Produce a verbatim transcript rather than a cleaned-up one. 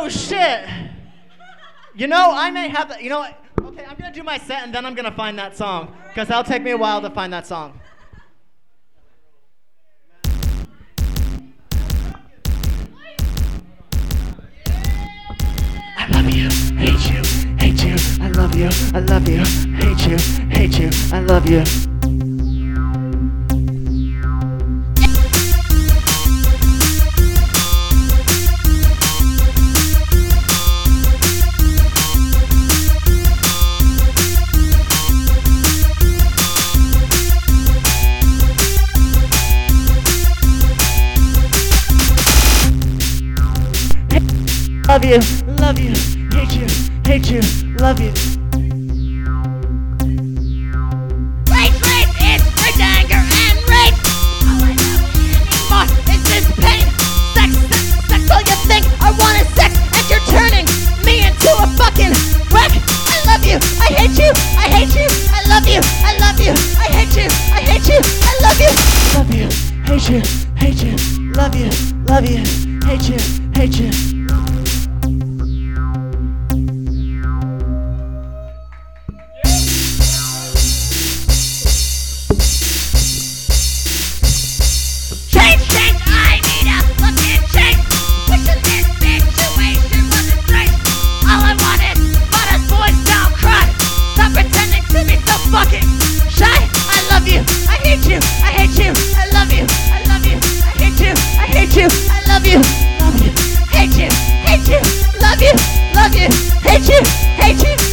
Oh shit! You know, I may have that. You know what? Okay, I'm gonna do my set and then I'm gonna find that song. Because that'll take me a while to find that song. I love you, hate you, hate you, I love you, I love you, hate you, hate you, I love you. Love you, love you, hate you, hate you, love you. Rage, rage, it's rage, anger, and rage. All I know anymore is this pain. Sex, sex, sex, all you think I want is sex. And you're turning me into a fucking wreck. I love you, I hate you, I hate you, I love you, I love you, I hate you, I hate you, I love you. Love you, hate you, hate you, love you, love you, hate you, hate you. Fucking shy. I love you. I hate you. I hate you. I love you. I love you. I hate you. I hate you. I love you. Love you. Hate you. Hate you. Love you. Love you. Hate you. Hate you.